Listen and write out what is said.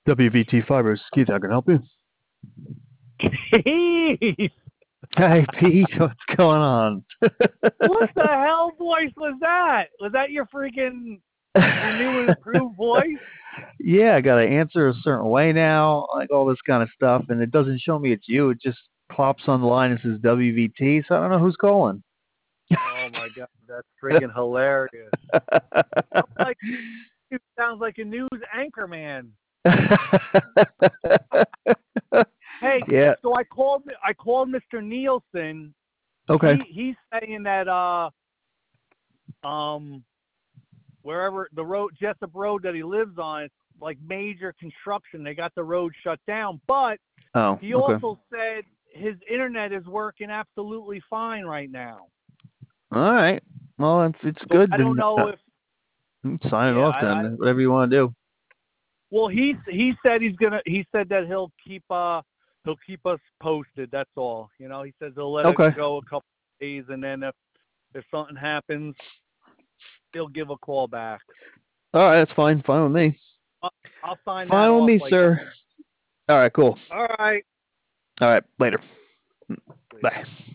WVT Fibers, Keith, how can I help you? Jeez, Hey, Pete, what's going on? what the hell voice was that? Was that your new and improved voice? Yeah, I got to answer a certain way now, like all this kind of stuff, and it doesn't show me it's you. It just plops on the line and says WVT, so I don't know who's calling. Oh my god, that's freaking hilarious. Like it sounds like a news anchor man. Hey, Yeah, so I called Mr. Nielsen. okay. He's saying that um wherever the road Jessup Road that he lives on, it's like major construction. They got the road shut down, but Oh, he okay. also said his internet is working absolutely fine right now. All right. Well, it's So good, I don't then know if sign it yeah, off then, whatever you want to do. well he said he said that he'll keep us posted, that's all. He says he'll let it Okay. go a couple of days, and then if something happens, he'll give a call back. All right, that's fine. Fine with me. I'll, I'll sign that Fine with off me, like sir. All right, cool. all right. All right, later. Bye.